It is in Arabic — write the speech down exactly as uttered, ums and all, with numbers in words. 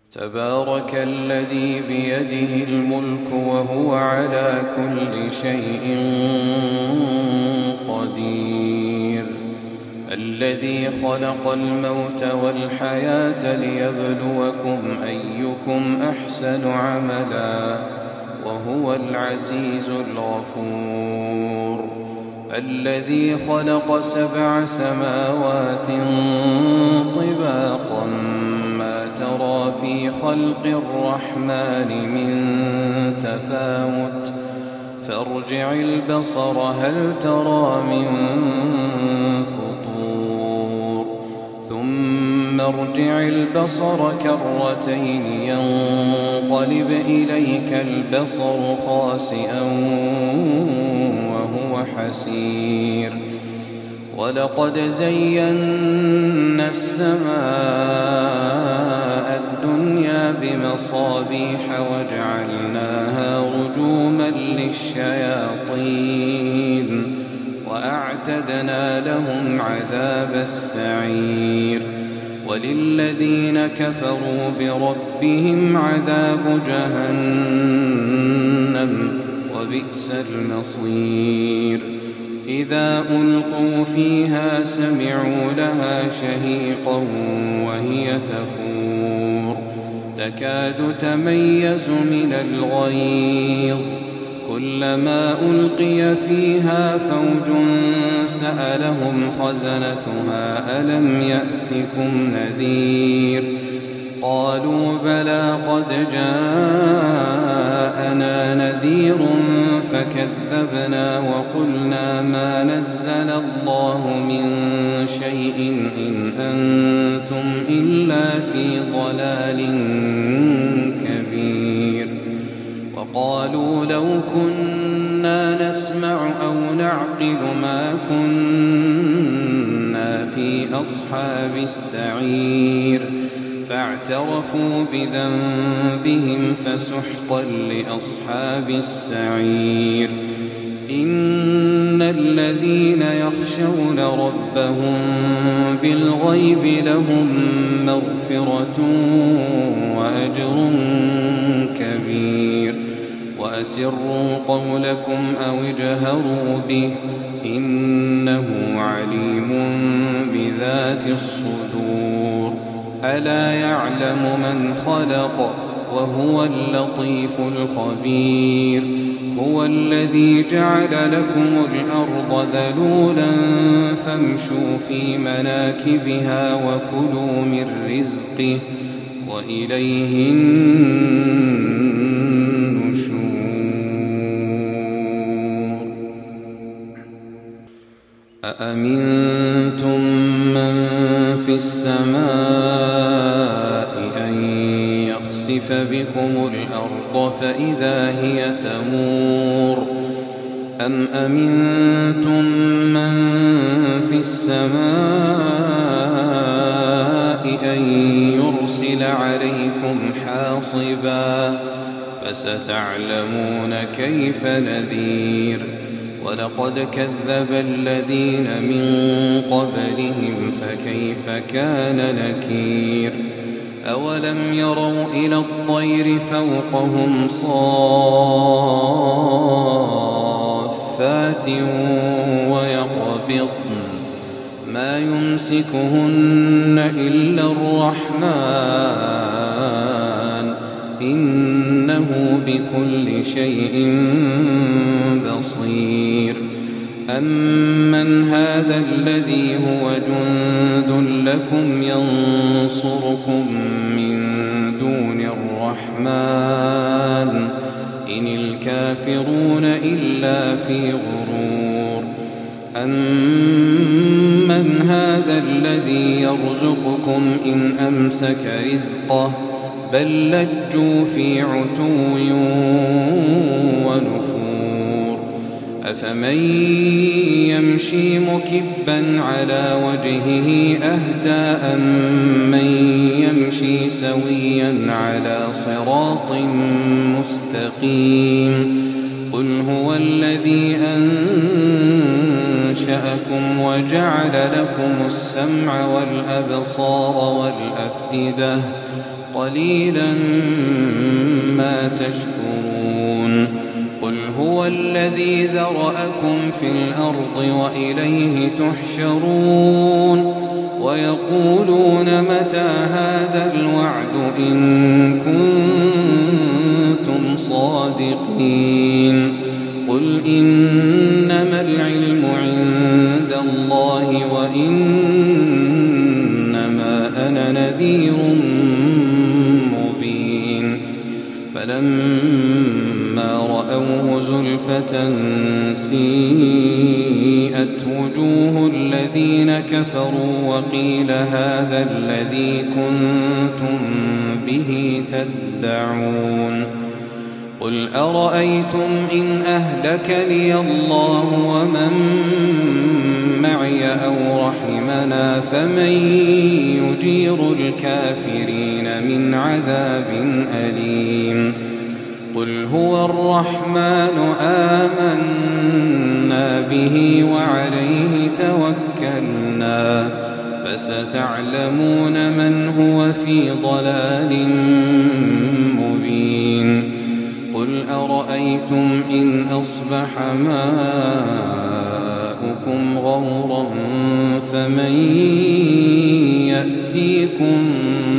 تبارك الذي بيده الملك وهو على كل شيء قدير، الذي خلق الموت والحياة ليبلوكم أيكم أحسن عملا وهو العزيز الغفور، الذي خلق سبع سماوات طباقا ما ترى في خلق الرحمن من تفاوت فارجع البصر هل ترى من فطور ثم ارجع البصر كرتين ينقلب إليك البصر خاسئا وهو حسير، ولقد زينا السماء الدنيا بمصابيح وجعلناها رجوما للشياطين وأعتدنا لهم عذاب السعير، وللذين كفروا بربهم عذاب جهنم وبئس المصير، إذا ألقوا فيها سمعوا لها شهيقا وهي تفور تكاد تميز من الغيظ، كلما ألقي فيها فوج سألهم خزنتها ألم يأتكم نذير، قالوا بلى قد جاءنا نذير فكذبنا وقلنا ما نزل الله من شيء إن أنتم إلا في ضلال كبير، وقالوا لو كنا نسمع أو نعقل ما كنا في أصحاب السعير، فاعترفوا بذنبهم فسحقا لأصحاب السعير، إن الذين يخشون ربهم بالغيب لهم مغفرة وأجر كبير، وأسروا قولكم أو اجهروا به إنه عليم بذات الصدور، ألا يعلم من خلق وهو اللطيف الخبير، هو الذي جعل لكم الأرض ذلولا فامشوا في مناكبها وكلوا من رزقه وإليه النشور. أأمنتم من في السماء أن يخسف بكم الأرض فإذا هي تمور، أم أمنتم من في السماء أن يرسل عليكم حاصبا فستعلمون كيف نذير، ولقد كذب الذين من قبلهم فكيف كان نكير، أولم يروا إلى الطير فوقهم صافات ويقبضن ما يمسكهن إلا الرحمن إنه بكل شيء بصير، أمن هذا الذي هو جند لكم ينصركم من دون الرحمن إن الكافرون إلا في غرور، أمن هذا الذي يرزقكم إن أمسك رزقه بل لجوا في عتو ونفور، أفمن يمشي مكبا على وجهه أهدى أمن يمشي سويا على صراط مستقيم، قل هو الذي أنشأكم وجعل جعل لكم السمع والأبصار والأفئدة قليلا ما تشكرون قل هو الذي ذرأكم في الأرض وإليه تحشرون ويقولون متى هذا الوعد إن كنتم صادقين قل إنما العلم عند الله وإنما أنا نذير مبين فلما رأوه زلفة سيئت وجوه الذين كفروا وقيل هذا الذي كنتم به تدعون قل أرأيتم إن أهلكني الله ومن معي أو رحمنا فمن يجير الكافرين من عذاب أليم قل هو الرحمن آمنا به وعليه توكلنا فستعلمون من هو في ضلال مبين قل أرأيتم إن أصبح ماؤكم غورا فمن يأتيكم